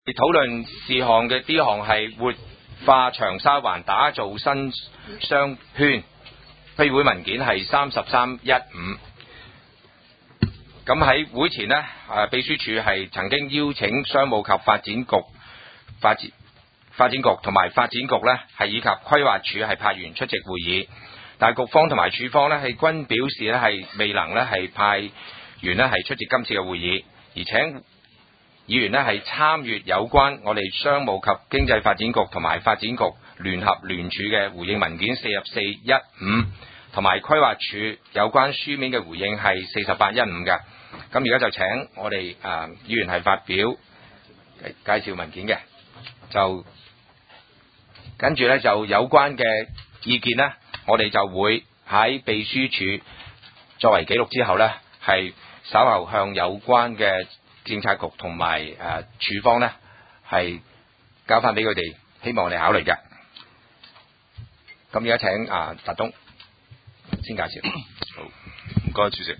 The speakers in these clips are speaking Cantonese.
討論事項嘅 D 項係活化長沙灣，打造新商圈。批會文件係3315。咁喺會前呢，秘書處係曾經邀請商務及發展局、發展局同埋發展局呢係以及規劃署係派員出席會議，但係局方同埋署方呢係均表示呢係未能呢係派員呢係出席今次嘅會議，而請議員呢係參與有關我哋商務及經濟發展局同埋發展局聯合聯署嘅回應文件4415，同埋規劃署有關書面嘅回應係4815嘅。咁而家就請我哋議員係發表介紹文件嘅，就跟住呢就有關嘅意見呢，我哋就會喺秘書處作為記錄之後呢，係稍後向有關嘅政策局同埋處方呢係交翻俾佢哋，希望我哋考慮嘅。咁而家請達東先介紹。 好，唔該主席。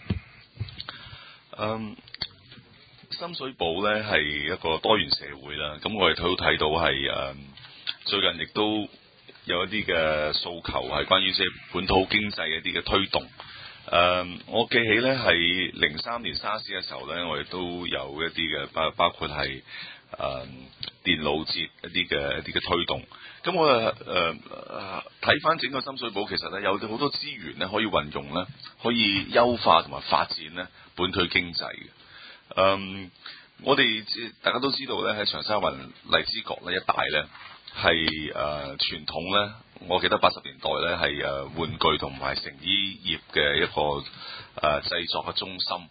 深水埗呢係一個多元社會啦，咁我哋都睇到係最近亦都有一啲嘅訴求係關於即係本土經濟一啲嘅推動。我記起呢係03年沙士嘅時候呢，我哋都有一啲嘅包括係電腦節一啲嘅推動。咁我睇翻整個深水埗，其實呢有好多資源呢可以運用呢，可以優化同埋發展呢本土經濟嘅。我哋大家都知道呢，喺長沙灣荔枝角呢一帶呢係傳統呢，我記得80年代呢係玩具同埋成衣業嘅一個製作嘅中心。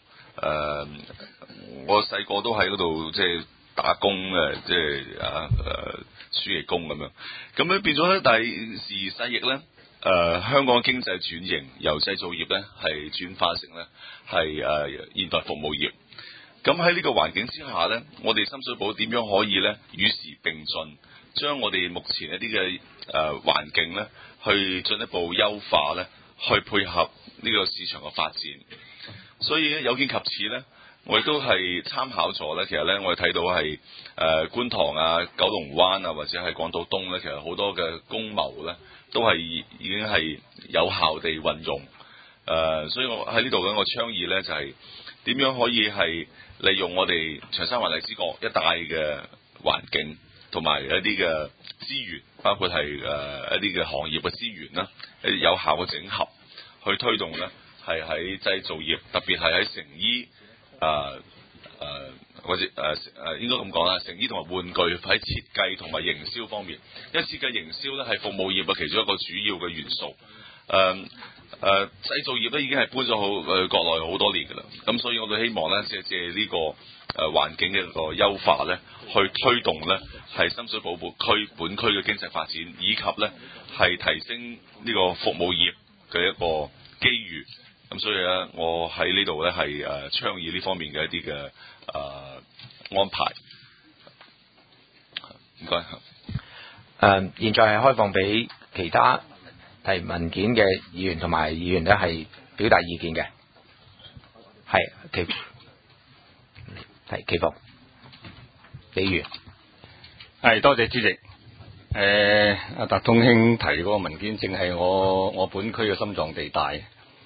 我細個都喺嗰度即係打工嘅，即係暑期工咁樣。咁樣變咗呢，但係時移世易呢，香港經濟轉型由製造業呢係轉化成呢係現代服務業。咁喺呢個環境之下呢，我哋深水埗點樣可以呢與時並進，將我哋目前一啲嘅環境呢去進一步優化呢，去配合呢個市場嘅發展。所以有見及此呢，我亦都係參考咗呢。其實呢，我哋睇到係觀塘啊、九龍灣啊，或者係港島東呢，其實好多嘅公謀呢都係已經係有效地運用。所以我喺呢度呢，我倡議呢就係點樣可以係利用我哋長沙灣荔枝角一帶嘅環境同埋一啲嘅資源，包括係一啲嘅行業嘅資源啦，有效嘅整合，去推動呢係喺製造業，特別係喺成衣或者應該咁講啦，成衣同埋玩具喺設計同埋營銷方面，因為設計營銷呢係服務業嘅其中一個主要嘅元素。製造業咧已經係搬咗去國內好多年㗎啦，咁所以我哋希望咧借呢個環境嘅一個優化咧，去推動咧係深水埗本區嘅經濟發展，以及咧係提升呢個服務業嘅一個機遇。咁所以咧，我喺呢度咧係倡議呢方面嘅一啲嘅安排。唔該。 現在係開放俾其他提文件嘅議員同埋議員咧係表達意見嘅，係祈福，比如係多謝主席。阿達東兄提嗰個文件正係我本區嘅心臟地帶。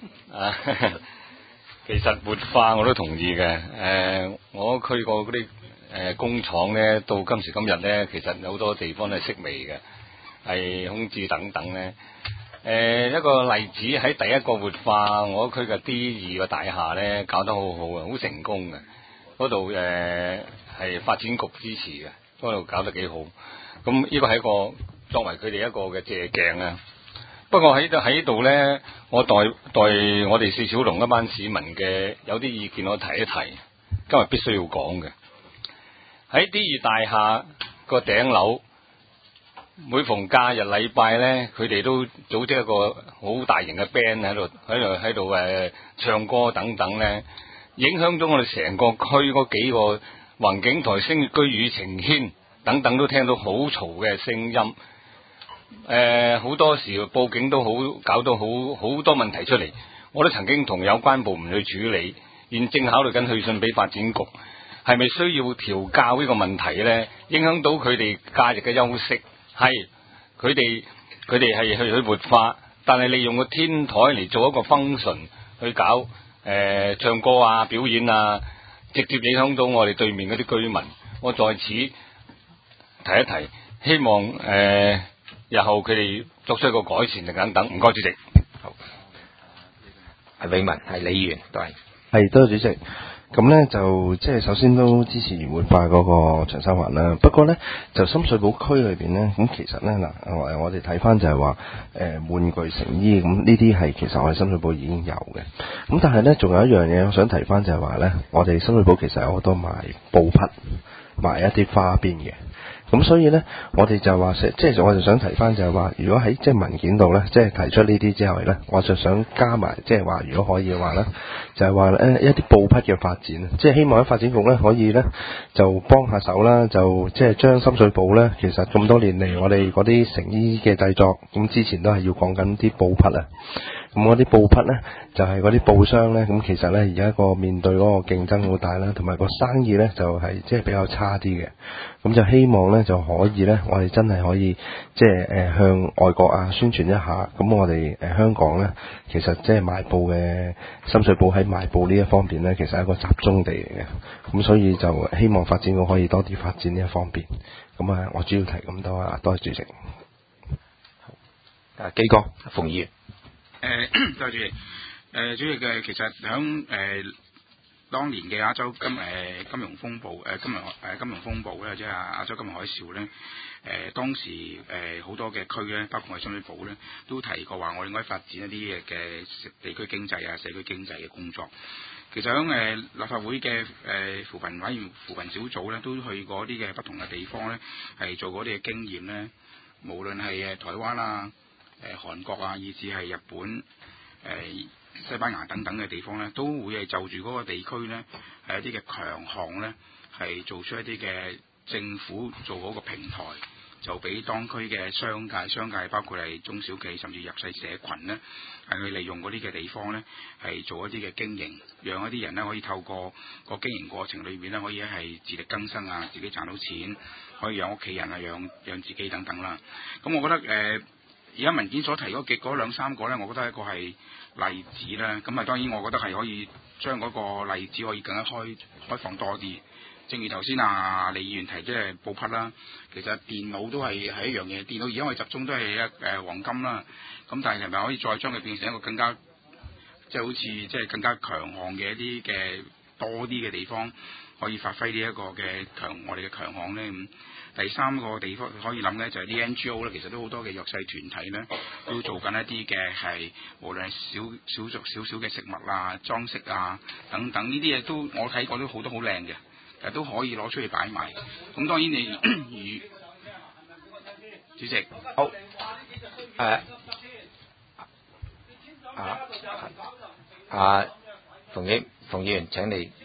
其實活化我都同意嘅。我區過嗰啲工廠咧，到今時今日咧，其實有好多地方都係式微嘅，係空置等等咧。一個例子喺第一個活化我區嘅 D2個大廈咧，搞得好好啊，好成功嘅。嗰度係發展局支持嘅，嗰度搞得幾好。咁呢個係一個作為佢哋一個嘅借鏡啊。不過喺度咧，我代我哋四小龍一班市民嘅有啲意見我提一提，今日必須要講嘅。喺 D2大廈個頂樓，每逢假日禮拜咧，佢哋都組織一個好大型嘅 band 喺度唱歌等等咧，影響咗我哋成個區嗰幾個宏景台、星月居、雨晴軒等等都聽到好嘈嘅聲音。好多時報警都好，搞到好多問題出嚟。我都曾經同有關部門去處理，現正考慮緊去信俾發展局。 係咪需要調教呢個問題咧？影響到佢哋假日嘅休息，係佢哋係去活化，但係利用個天台嚟做一個 function 去搞唱歌啊、表演啊，直接影響到我哋對面嗰啲居民。我在此提一提，希望日後佢哋作出一個改善等等。唔該，主席。 好，係永文，係李議員都係。 係，多謝主席。咁咧就即係首先都支持活化嗰個長沙灣啦。不過咧就深水埗區裏邊咧，咁其實咧嗱，我哋睇翻就係話玩具成衣咁呢啲係其實我哋深水埗已經有嘅。咁但係咧仲有一樣嘢我想提翻就係話咧，我哋深水埗其實有好多賣布匹、賣一啲花邊嘅。咁所以咧，我哋就話即係我就想提翻就係話，如果喺即係文件度咧，即係提出呢啲之後咧，我就想加埋即係話，如果可以嘅話咧，就係話一啲布匹嘅發展，即係希望喺發展局咧可以咧就幫下手啦，就即係將深水埗咧，其實咁多年嚟我哋嗰啲成衣嘅製作，咁之前都係要講緊啲布匹啊。咁嗰啲布匹咧，就係嗰啲布商咧，咁其實咧而家個面對嗰個競爭好大啦，同埋個生意咧就係即係比較差啲嘅。咁就希望咧就可以咧，我哋真係可以即係向外國啊宣傳一下。咁我哋香港咧，其實即係賣布嘅深水埗喺賣布呢一方面咧，其實係一個集中地嚟嘅。咁所以就希望發展局可以多啲發展呢一方面。咁啊，我主要提咁多啊，多謝主席。 好，基哥，馮議員。 多謝主席。主席嘅其實響當年嘅亞洲金融風暴金融風暴咧，即係亞洲金融海嘯咧，當時好多嘅區咧，包括我哋深水埗咧，都提過話我哋應該發展一啲嘅地區經濟啊、社區經濟嘅工作。其實響立法會嘅扶貧小組咧，都去過啲嘅不同嘅地方咧，係做嗰啲嘅經驗咧，無論係台灣啊、韓國啊，以至係日本、西班牙等等嘅地方咧，都會係就住嗰個地區咧，係一啲嘅強項咧，係做出一啲嘅政府做嗰個平台，就俾當區嘅商界包括係中小企甚至弱勢社群咧，係去利用嗰啲嘅地方咧，係做一啲嘅經營，讓一啲人咧可以透過個經營過程裏面咧，可以係自力更生啊，自己賺到錢，可以養屋企人啊，養自己等等啦。咁我覺得而家文件所提嗰兩三個咧，我覺得一個係例子啦。咁啊，當然我覺得係可以將嗰個例子可以更加開放多啲。正如頭先李議員提，即係布匹啦，其實電腦都係一樣嘢。電腦而家我哋集中都係黃金啦。咁但係係咪可以再將佢變成一個更加即係好似即係更加強項嘅一啲嘅多啲嘅地方，可以發揮呢一個嘅我哋嘅強項咧？咁第三個地方可以諗咧，就係啲 NGO 咧，其實都好多嘅弱勢團體咧，都做緊一啲嘅係無論係少少嘅食物啊、裝飾啊等等呢啲嘢都我睇過都好多好靚嘅，其實都可以攞出去擺賣。咁當然你主席好馮議員請你。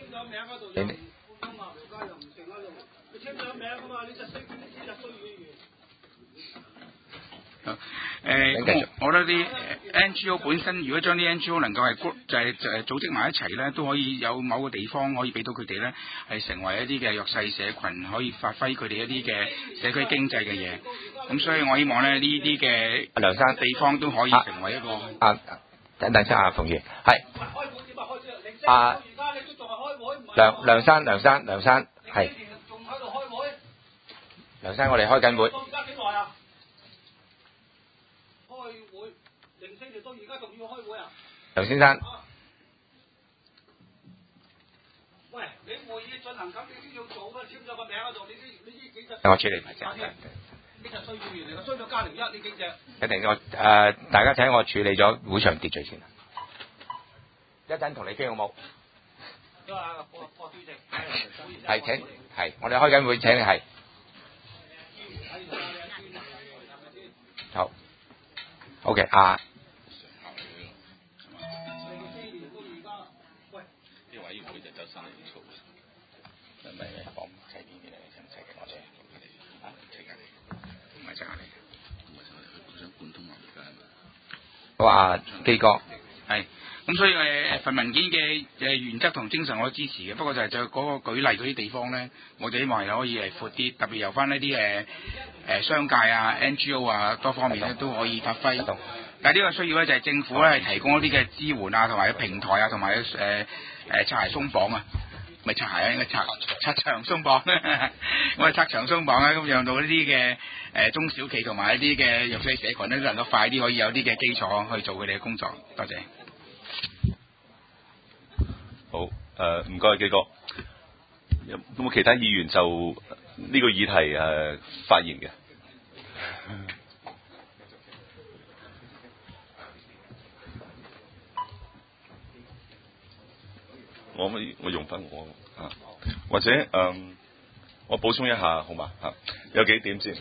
我覺得啲 NGO 本身，如果將啲 NGO 能夠係組織埋一齊咧，都可以有某個地方可以俾到佢哋咧，係成為一啲嘅弱勢社群，可以發揮佢哋一啲嘅社區經濟嘅嘢。咁所以我希望咧呢啲嘅梁生地方都可以成為一個等陣先馮議員係梁生係梁生，我哋開緊會。梁先生， 喂，你會議進行咁，你都要做㗎，簽咗個名喺度，你呢幾隻？ 我處理埋先。 呢隻衰議員嚟㗎，衰咗加零一，呢幾隻？ 一定大家請我處理咗會場秩序先。一陣同你傾好冇？ 郭主席。 係請係，我哋開緊會請你係。好。OK 好基哥。 係， 咁所以份文件嘅原則同精神我都支持嘅，不過就嗰個舉例嗰啲地方咧，我哋希望係可以闊啲，特別由翻一啲商界啊、NGO 啊多方面咧都可以發揮。但係呢個需要咧就係政府咧係提供一啲嘅支援啊，同埋平台啊，同埋拆鞋鬆綁啊。咪拆鞋啊，應該拆牆鬆綁，我哋拆牆鬆綁啊，咁讓到呢啲嘅中小企同埋一啲嘅弱勢社群咧，都能夠快啲可以有啲嘅基礎去做佢哋嘅工作。多謝。 好，唔該基哥。有冇其他議員就呢個議題發言嘅？我用翻我啊，或者我補充一下好嘛嚇，有幾點先？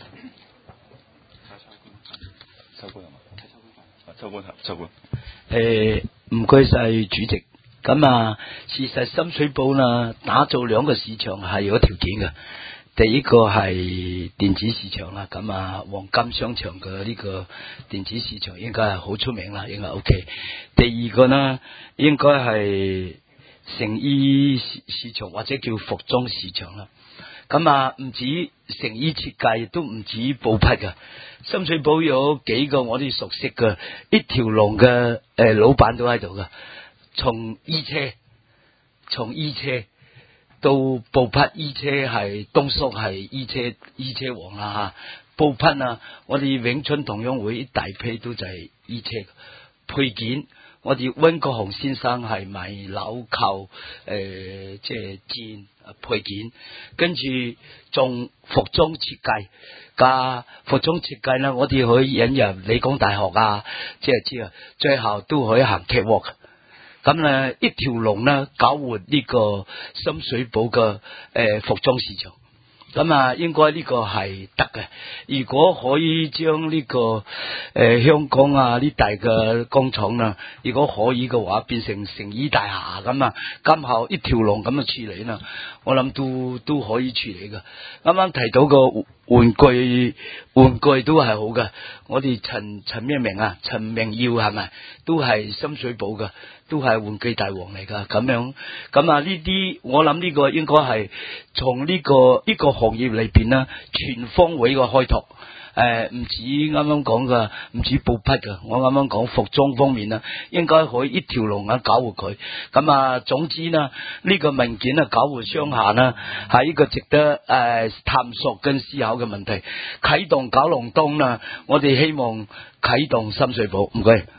秋官係嘛？秋官。 唔該晒主席。咁啊，事實深水埗啦，打造兩個市場係有條件嘅。第一個係電子市場啦，咁啊黃金商場嘅呢個電子市場應該係好出名啦，應該 OK。第二個呢，應該係成衣市場或者叫服裝市場啦。咁啊唔止成衣設計，都唔止布匹嘅。深水埗有幾個我哋熟悉嘅一條龍嘅老闆都喺度嘅，從衣車到布匹衣車，係東叔係衣車王啦吓。布匹啊，我哋永春同樣會一大批都就係衣車配件。我哋溫國雄先生係賣紐扣即係氈配件，跟住仲服裝設計加服裝設計呢，我哋可以引入理工大學啊，即係知啊，最後都可以行 catwalk。咁咧一條龍呢，搞活呢個深水埗嘅服裝市場。咁啊，應該呢個係得嘅。如果可以將呢個香港啊呢大嘅工廠啦，如果可以嘅話，變成成衣大廈咁啊，今後一條龍咁嘅處理啦，我諗都可以處理嘅。啱啱提到個玩具都係好嘅。我哋陳咩名啊？陳明耀係咪？都係深水埗嘅，都係玩具大王嚟噶。咁樣咁啊，呢啲我諗呢個應該係從呢個行業裏邊呢，全方位嘅開拓。唔止啱啱講嘅，唔止布匹嘅，我啱啱講服裝方面啦，應該可以一條龍啊搞活佢。咁啊，總之呢，呢個文件啊搞活商廈呢，係一個值得探索跟思考嘅問題。啟動九龍東啦，我哋希望啟動深水埗。唔該。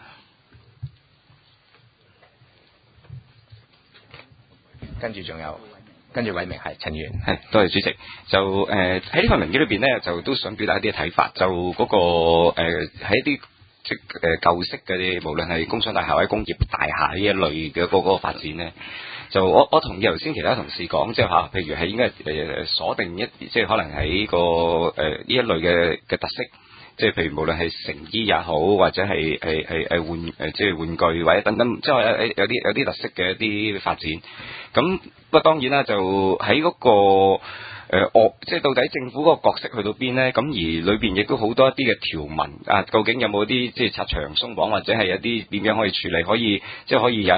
跟住偉明係陳議員， 係多謝主席。就喺呢份文件裏邊咧，就都想表達一啲嘅睇法。就嗰個喺一啲即舊式嘅啲，無論係工商大廈或者工業大廈呢一類嘅嗰個發展咧，就我同意頭先其他同事講，即係嚇，譬如係應該鎖定一，即係可能喺個呢一類嘅特色。即係譬如無論係成衣也好，或者係即係玩具或者等等，即係有啲特色嘅一啲發展。咁不過當然啦，就喺嗰個即係到底政府嗰個角色去到邊咧？咁而裏邊亦都好多一啲嘅條文啊，究竟有冇啲即係拆牆鬆綁，或者係一啲點樣可以處理，可以即係可以有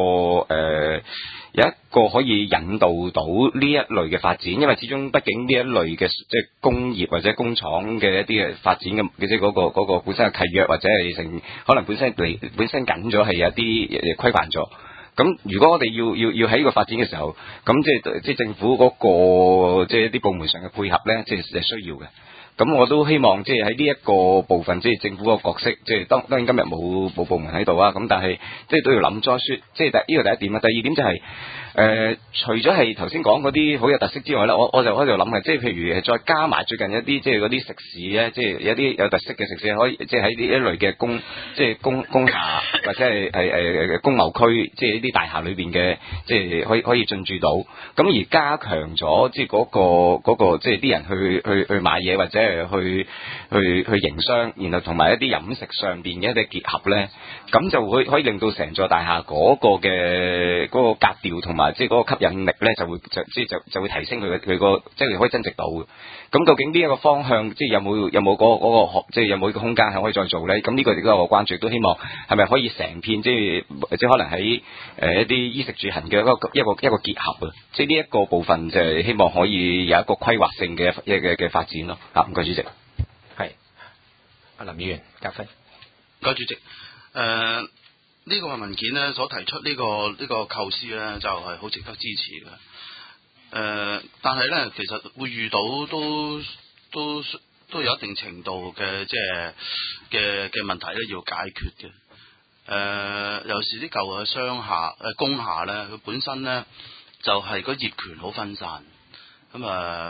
一個可以引導到呢一類嘅發展，因為始終畢竟呢一類嘅即係工業或者工廠嘅一啲嘅發展嘅，即係嗰個本身嘅契約或者係可能本身緊咗係有啲規範咗。咁如果我哋要喺呢個發展嘅時候，咁即係政府嗰個即係一啲部門上嘅配合咧，即係需要嘅。咁我都希望即係喺呢一個部分，即係政府個角色，即係當然今日冇部門喺度啊，咁但係即係都要諗再說，即係呢個第一點啊。第二點就係除咗係頭先講嗰啲好有特色之外咧，我就喺度諗嘅，即係譬如再加埋最近一啲即係嗰啲食肆咧，即係有啲有特色嘅食肆可以即係喺呢一類嘅工廈或者係工貿區，即係啲大廈裏邊嘅，即係可以進駐到。咁而加強咗即係嗰個即係啲人去買嘢或者係去營商，然後同埋一啲飲食上邊嘅一啲結合咧，咁就可以令到成座大廈嗰個嘅嗰個格調同埋即係嗰個吸引力咧，就會提升佢個即係可以增值到嘅。咁究竟呢一個方向即係有冇嗰個即係有冇呢個空間係可以再做咧？咁呢個亦都有個關注，都希望係咪可以成片即係可能喺一啲衣食住行嘅一個結合啊！即係呢一個部分就係希望可以有一個規劃性嘅發展咯。唔該主席。 係阿林議員嘉輝。 唔該主席。呢個文件咧所提出呢個構思咧就係好值得支持嘅。但係咧，其實會遇到都有一定程度嘅即係嘅問題咧，要解決嘅。尤其是啲舊嘅商廈工廈咧，佢本身咧就係個業權好分散，咁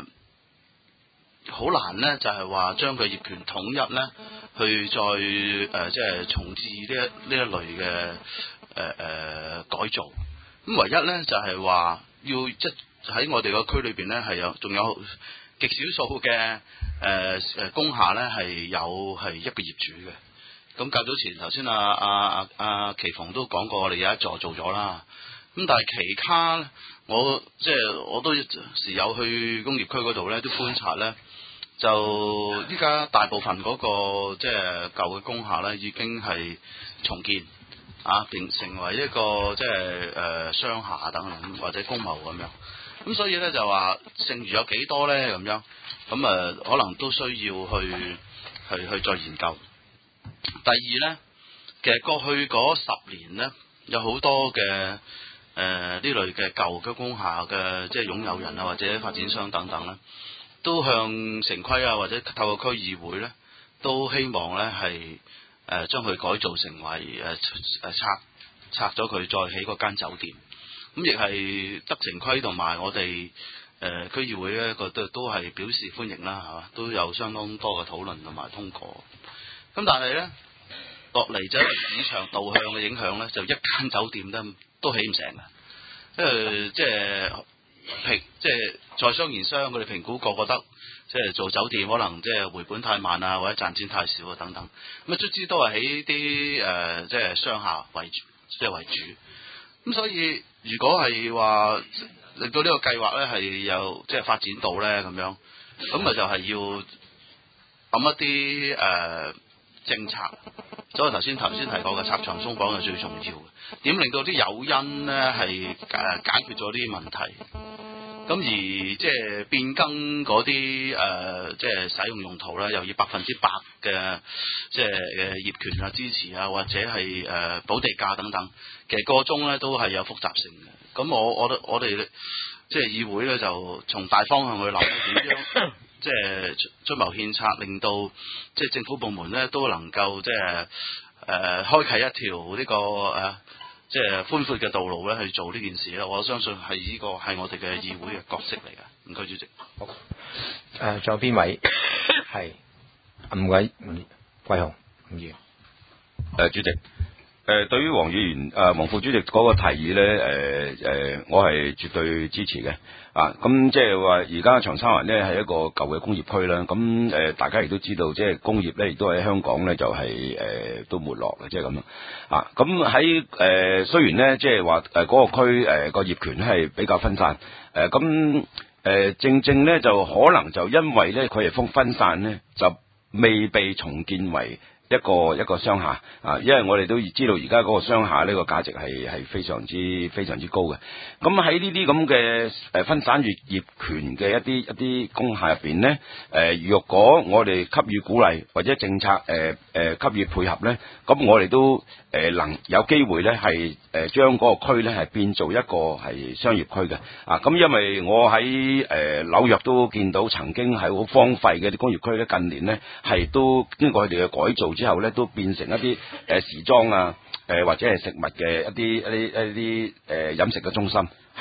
好難咧就係話將佢業權統一咧，去再即係重置呢一類嘅改造。咁唯一咧就係話要即喺我哋個區裏邊咧，仲有極少數嘅工廈咧係一個業主嘅。咁較早前頭先阿奇鳳都講過，我哋有一座做咗啦。咁但係其他我都時有去工業區嗰度咧，都觀察咧，就依家大部分嗰個即係舊嘅工廈咧，已經係重建變成為一個即係商廈等等或者工貿咁樣。咁所以咧就話剩餘有幾多咧咁樣，咁可能都需要去再研究。第二咧，其實過去嗰10年咧，有好多嘅呢類嘅舊嘅工廈嘅即係擁有人啊或者發展商等等咧，都向城規啊或者透過區議會咧，都希望咧係將佢改造成為拆咗佢再起嗰間酒店。咁亦係得城規同埋我哋區議會咧，都係表示歡迎啦，係嘛，都有相當多嘅討論同埋通過。咁但係咧落嚟就市場導向嘅影響咧，就一間酒店咧都起唔成嘅，因為即係在商言商，佢哋評估覺得即係做酒店可能即係回本太慢啊，或者賺錢太少啊等等。咁卒之都係喺啲即係商廈為主。咁所以如果係話令到呢個計劃咧係有即係發展到咧咁樣，咁就係要諗一啲政策。所以頭先提過嘅拆牆鬆綁係最重要嘅。點令到啲誘因咧係解決咗啲問題？咁而即係變更嗰啲即係使用用途咧，又要100%嘅即係業權啊支持啊，或者係補地價等等，其實個中咧都係有複雜性嘅。咁我哋即係議會咧，就從大方向去諗點樣即係出謀獻策，令到即係政府部門咧都能夠即係開啟一條呢個即係寬闊嘅道路咧去做呢件事咧，我相信係呢個係我哋嘅議會嘅角色嚟嘅。唔該，主席。 好。仲有邊位？係桂雄議員。 主席。對於黃議員黃副主席嗰個提議咧，我係絕對支持嘅。咁即係話而家長沙灣咧係一個舊嘅工業區啦。咁大家亦都知道，即係工業咧亦都喺香港咧就係都沒落嘅，即係咁樣。咁喺雖然咧即係話嗰個區個業權咧係比較分散，咁正咧就可能就因為咧佢係分散咧，就未被重建為一個商廈因為我哋都知道而家嗰個商廈呢個價值係非常之高嘅。咁喺呢啲咁嘅分散業權嘅一啲工廈入邊呢，若果我哋給予鼓勵或者政策給予配合呢，咁我哋都能有機會呢係將嗰個區呢係變做一個係商業區嘅。咁因為我喺紐約都見到曾經係好荒廢嘅啲工業區呢，近年呢係都經過佢哋嘅改造之後咧，都變成一啲時裝或者係食物嘅一啲飲食嘅中心，係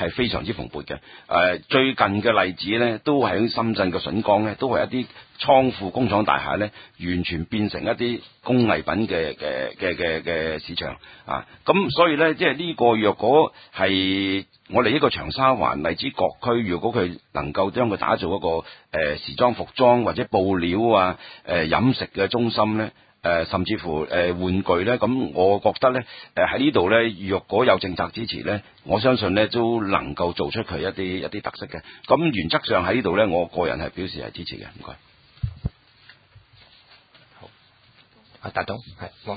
係非常之蓬勃嘅。最近嘅例子咧，都係喺深圳嘅筍崗咧，都係一啲倉庫工廠大廈咧，完全變成一啲工藝品嘅市場啊！咁所以咧，即係呢個若果係我哋一個長沙灣荔枝角區，如果佢能夠將佢打造一個時裝服裝或者布料啊、飲食嘅中心咧。甚至乎玩具咧，咁我覺得咧，喺呢度咧，若果有政策支持咧，我相信咧都能夠做出佢一啲特色嘅。咁原則上喺呢度咧，我個人係表示係支持嘅。唔該。 好，阿達東係我。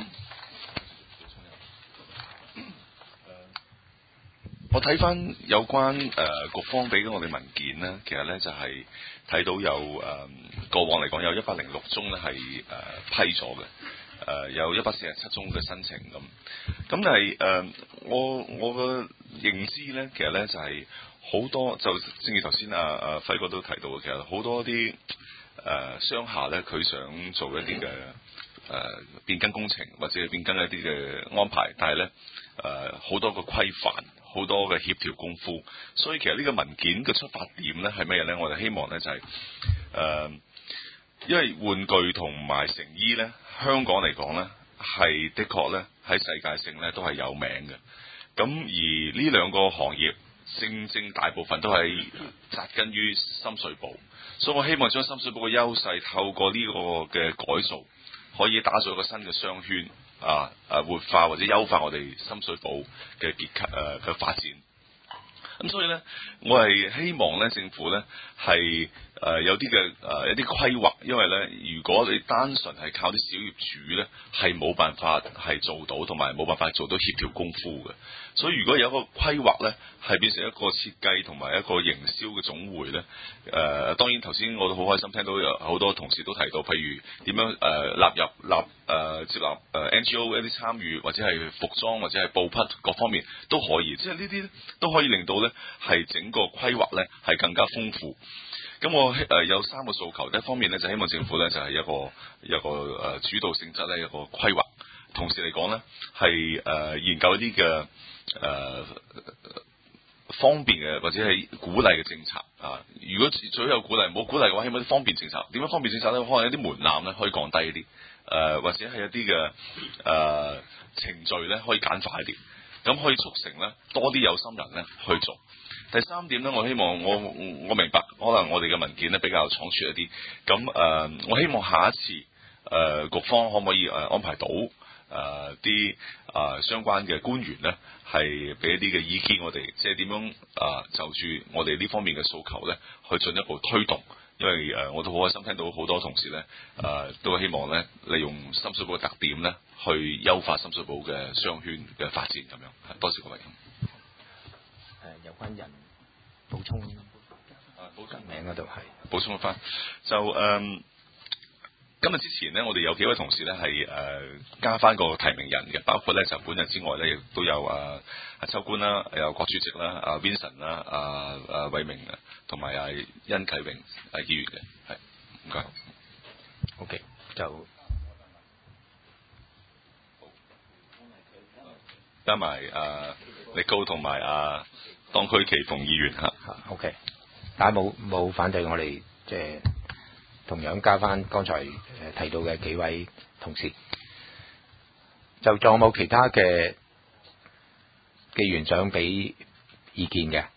我睇翻有關局方俾我哋文件咧，其實咧就係睇到有過往嚟講有106宗咧係批咗嘅，有147宗嘅申請咁但係我嘅認知咧，其實咧就係好多就正如頭先阿輝哥都提到嘅，其實好多啲商廈咧，佢想做一啲嘅變更工程或者變更一啲嘅安排，但係咧好多個規範。好多嘅協調功夫，所以其實呢個文件嘅出發點咧係咩咧？我哋希望咧就係因為玩具同埋成衣咧，香港嚟講咧係的確咧喺世界性咧都係有名嘅。咁而呢兩個行業正大部分都係扎根於深水埗，所以我希望將深水埗嘅優勢透過呢個嘅改造，可以打造一個新嘅商圈。活化或者優化我哋深水埗嘅嘅發展。咁所以咧，我係希望咧政府咧係有啲嘅一啲規劃，因為咧如果你單純係靠啲小業主咧，係冇辦法係做到，同埋冇辦法做到協調功夫嘅。所以如果有一個規劃咧，係變成一個設計同埋一個營銷嘅總會咧。當然頭先我都好開心聽到有好多同事都提到，譬如點樣接納NGO 一啲參與，或者係服裝或者係布匹各方面都可以，即係呢啲都可以令到咧係整個規劃咧係更加豐富。咁我有3個訴求，一方面咧就希望政府咧就係一個主導性質咧一個規劃，同時嚟講咧係研究一啲嘅方便嘅或者係鼓勵嘅政策啊。如果最有鼓勵，冇鼓勵嘅話，希望啲方便政策。點樣方便政策咧？可能一啲門檻咧可以降低一啲，或者係一啲嘅程序咧可以簡化一啲，咁可以促成咧多啲有心人咧去做。第3點咧，我希望我明白，可能我哋嘅文件咧比較倉促一啲。咁我希望下一次局方可唔可以安排到啲相關嘅官員咧，係俾一啲嘅意見我哋，即係點樣就住我哋呢方面嘅訴求咧，去進一步推動。因為我都好開心聽到好多同事咧都希望咧利用深水埗嘅特點咧，去優化深水埗嘅商圈嘅發展咁樣。多謝各位。 有關人補充名嗰度係補充翻，就今日之前呢，我哋有幾位同事咧係加翻個提名人嘅，包括咧就本人之外咧，亦都有阿秋官啦，有郭主席啦，阿 Vincent 啦，阿偉明啊，同埋阿殷啟榮議員嘅，係唔該。 OK， 就加埋力高同埋當區祁鳳議員嚇。 OK， 大家冇反對，我哋即係同樣加翻剛才提到嘅幾位同事。就仲有冇其他嘅議員想俾意見嘅？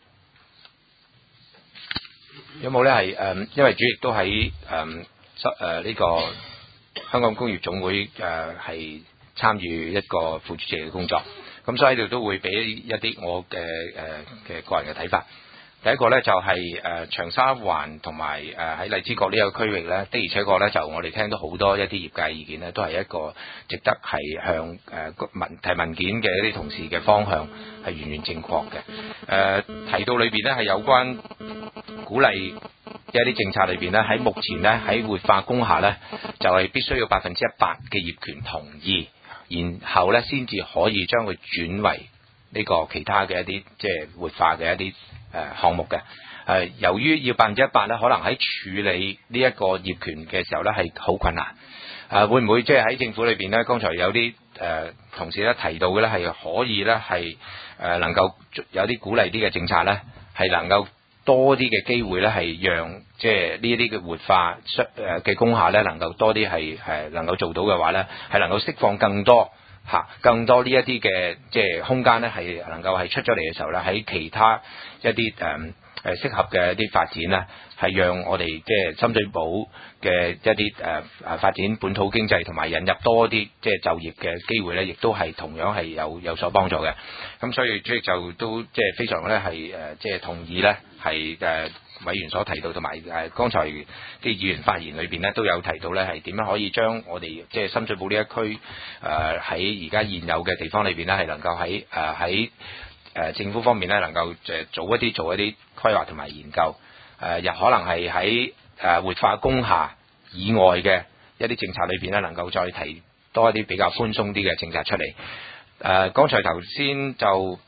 有冇咧？係因為主席都喺呢個香港工業總會係參與一個副主席嘅工作。咁所以喺度都會俾一啲我嘅個人嘅睇法。第一個咧就係長沙灣同埋喺荔枝角呢個區域咧，的而且確咧就我哋聽到好多一啲業界意見咧，都係一個值得係向提文件嘅一啲同事嘅方向係完全正確嘅。提到裏邊咧係有關鼓勵一啲政策裏邊咧，喺目前咧喺活化工廈咧就係必須要100%嘅業權同意。然後咧，先至可以將佢轉為呢個其他嘅一啲即係活化嘅一啲項目嘅。由於要100%咧，可能喺處理呢一個業權嘅時候咧係好困難。會唔會即係喺政府裏邊咧？剛才有啲同事咧提到嘅咧係可以咧係能夠有啲鼓勵啲嘅政策咧，係能夠多啲嘅機會咧係讓即係呢一啲嘅活化嘅工廈咧能夠多啲係能夠做到嘅話咧，係能夠釋放更多呢一啲嘅即係空間咧係能夠係出咗嚟嘅時候咧，喺其他一啲適合嘅一啲發展咧，係讓我哋即係深水埗嘅一啲發展本土經濟同埋引入多啲即係就業嘅機會咧，亦都係同樣係有所幫助嘅。咁所以主席就都即係非常咧係即係同意咧係委員所提到，同埋剛才啲議員發言裏邊咧都有提到咧係點樣可以將我哋即係深水埗呢一區喺而家現有嘅地方裏邊咧係能夠喺政府方面咧能夠做一啲規劃同埋研究，又可能係喺活化工廈以外嘅一啲政策裏邊咧，能夠再提多一啲比較寬鬆啲嘅政策出嚟。剛才頭先就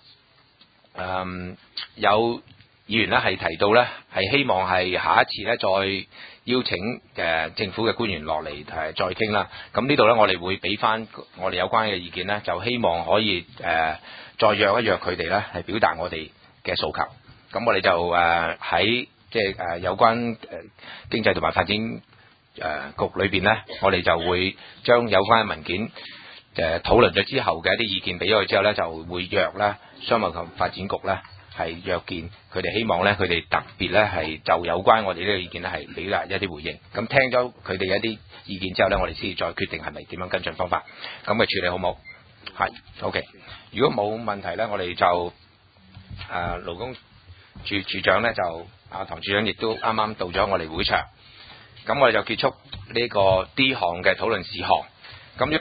有議員咧係提到咧係希望係下一次咧再邀請政府嘅官員落嚟再傾啦。咁呢度咧我哋會俾翻我哋有關嘅意見咧，就希望可以再約一約佢哋咧，係表達我哋嘅訴求。咁我哋就喺即係有關經濟同埋發展局裏邊咧，我哋就會將有關嘅文件討論咗之後嘅一啲意見俾咗佢之後咧，就會約咧商務及發展局咧係約見佢哋，希望咧佢哋特別咧係就有關我哋呢個意見咧係表達一啲回應。咁聽咗佢哋一啲意見之後咧，我哋先至再決定係咪點樣跟進方法。咁嘅處理好冇？係 OK。如果冇問題咧，我哋就勞工處處長咧就唐處長亦都啱啱到咗我哋會場，咁我哋就結束呢個 D 項嘅討論事項。